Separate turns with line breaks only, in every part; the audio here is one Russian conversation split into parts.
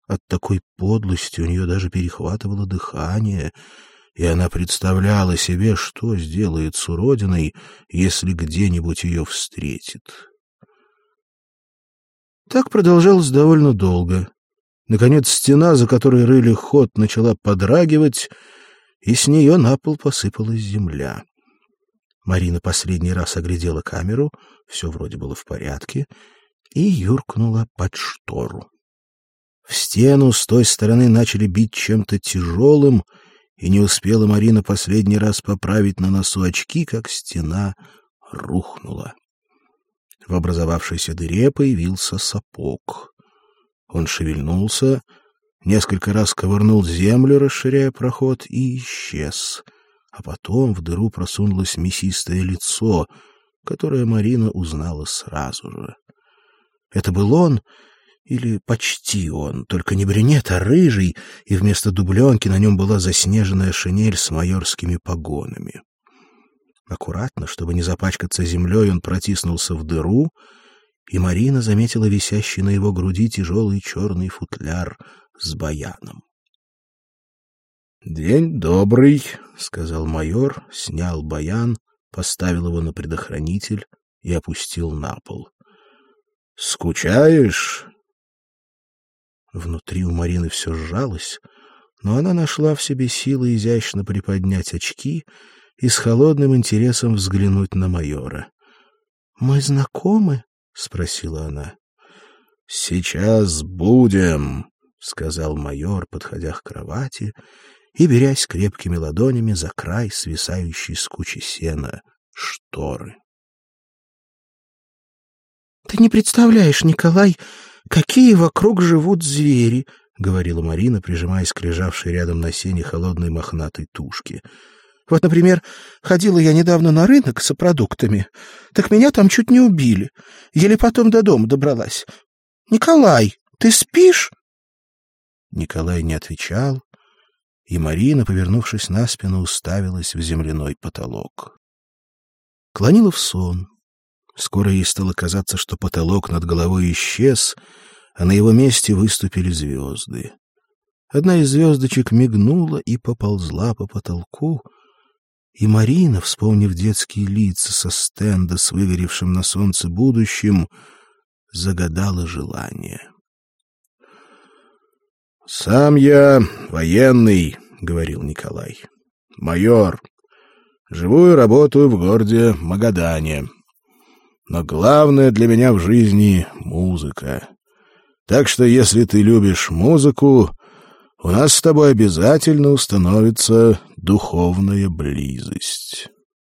От такой подлости у нее даже перехватывало дыхание, и она представляла себе, что сделает с уродиной, если где-нибудь ее встретит. Так продолжалось довольно долго. Наконец стена, за которой рыли ход, начала подрагивать, и с нее на пол посыпалась земля. Марина последний раз оглядела камеру, все вроде было в порядке, и юркнула под штору. В стену с той стороны начали бить чем-то тяжелым, и не успела Марина последний раз поправить на носу очки, как стена рухнула. В образовавшейся дыре появился сапог. Он шевельнулся, несколько раз ковырнул землю, расширяя проход, и исчез. А потом в дыру просунулось мясистое лицо, которое Марина узнала сразу же. Это был он, или почти он, только не брюнет, а рыжий, и вместо дубленки на нем была заснеженная шинель с майорскими погонами. Аккуратно, чтобы не запачкаться землей, он протиснулся в дыру, и Марина заметила висящий на его груди тяжелый черный футляр с баяном. «День добрый», — сказал майор, снял баян, поставил его на предохранитель и опустил на пол. «Скучаешь?» Внутри у Марины все сжалось, но она нашла в себе силы изящно приподнять очки и с холодным интересом взглянуть на майора. «Мы знакомы?» — спросила она. «Сейчас будем», — сказал майор, подходя к кровати и берясь крепкими ладонями за край свисающей с кучи сена шторы. «Ты не представляешь, Николай, какие вокруг живут звери», — говорила Марина, прижимаясь к лежавшей рядом на сене холодной мохнатой тушке. «Вот, например, ходила я недавно на рынок за продуктами, так меня там чуть не убили. Еле потом до дома добралась. Николай, ты спишь?» Николай не отвечал, и Марина, повернувшись на спину, уставилась в земляной потолок. Клонила в сон. Скоро ей стало казаться, что потолок над головой исчез, а на его месте выступили звезды. Одна из звездочек мигнула и поползла по потолку, и Марина, вспомнив детские лица со стенда с выгоревшим на солнце будущим, загадала желание. «Сам я военный», — говорил Николай. «Майор. Живу и работаю в городе Магадане. Но главное для меня в жизни — музыка. Так что, если ты любишь музыку, у нас с тобой обязательно установится духовная близость».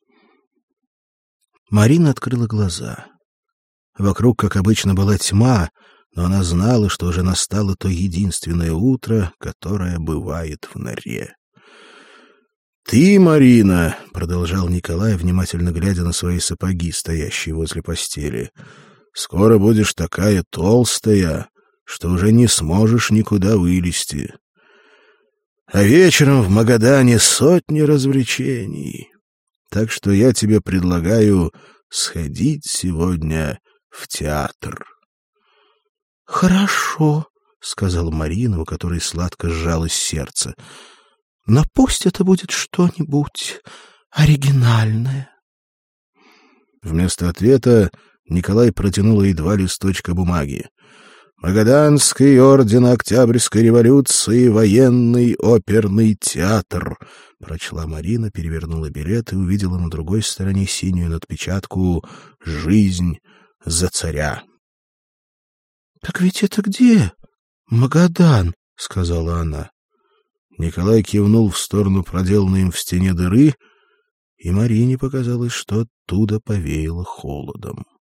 Марина открыла глаза. Вокруг, как обычно, была тьма, но она знала, что уже настало то единственное утро, которое бывает в норе. «Ты, Марина, — продолжал Николай, внимательно глядя на свои сапоги, стоящие возле постели, — скоро будешь такая толстая, что уже не сможешь никуда вылезти. А вечером в Магадане сотни развлечений. Так что я тебе предлагаю сходить сегодня в театр». «Хорошо», — сказала Марина, у которой сладко сжалось сердце. «Но пусть это будет что-нибудь оригинальное». Вместо ответа Николай протянул ей 2 листочка бумаги. «Магаданский орден Октябрьской революции, военный оперный театр», — прочла Марина, перевернула билет и увидела на другой стороне синюю надпечатку «Жизнь за царя». «Так ведь это где? Магадан», — сказала она. Николай кивнул в сторону проделанной им в стене дыры, и Марине показалось, что оттуда повеяло холодом.